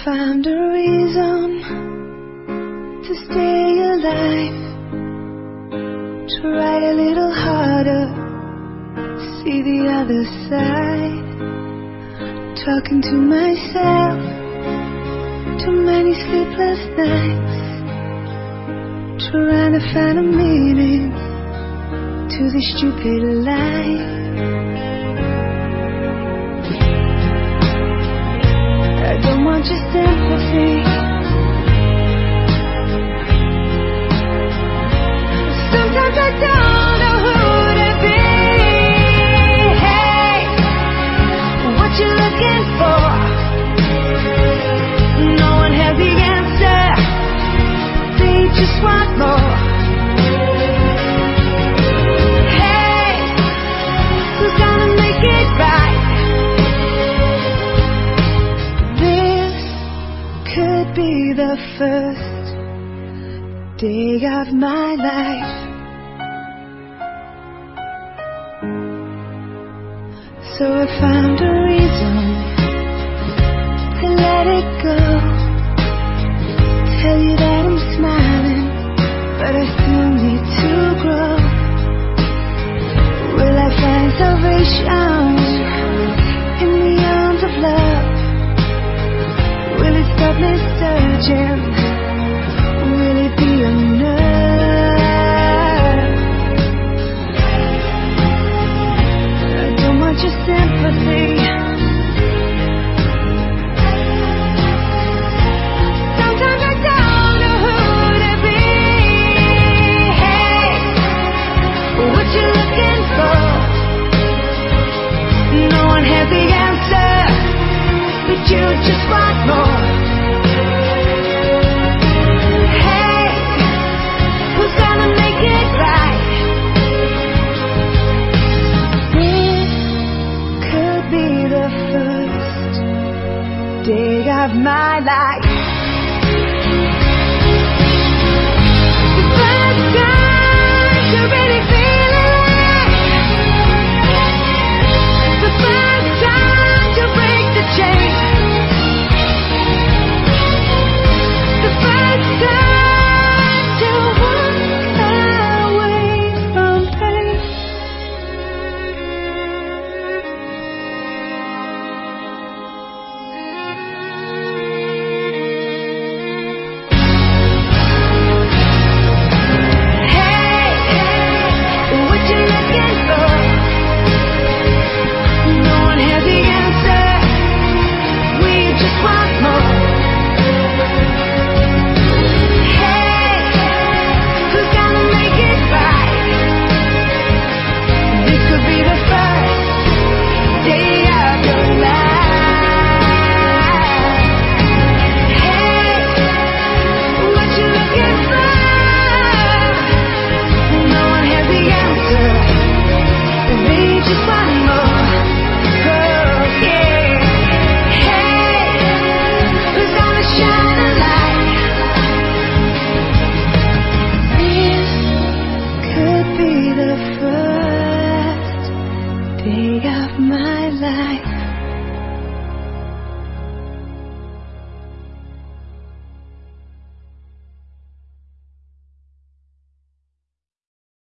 found a reason to stay alive. Try a little harder, see the other side. Talking to myself, too many sleepless nights, trying to find a meaning to this stupid life. I don't want your sympathy. Sometimes I don't know who to be. Hey, what you looking for? No one has the answer. They just want more. Hey, who's gonna make it right? This could be the first day of my life. So I found a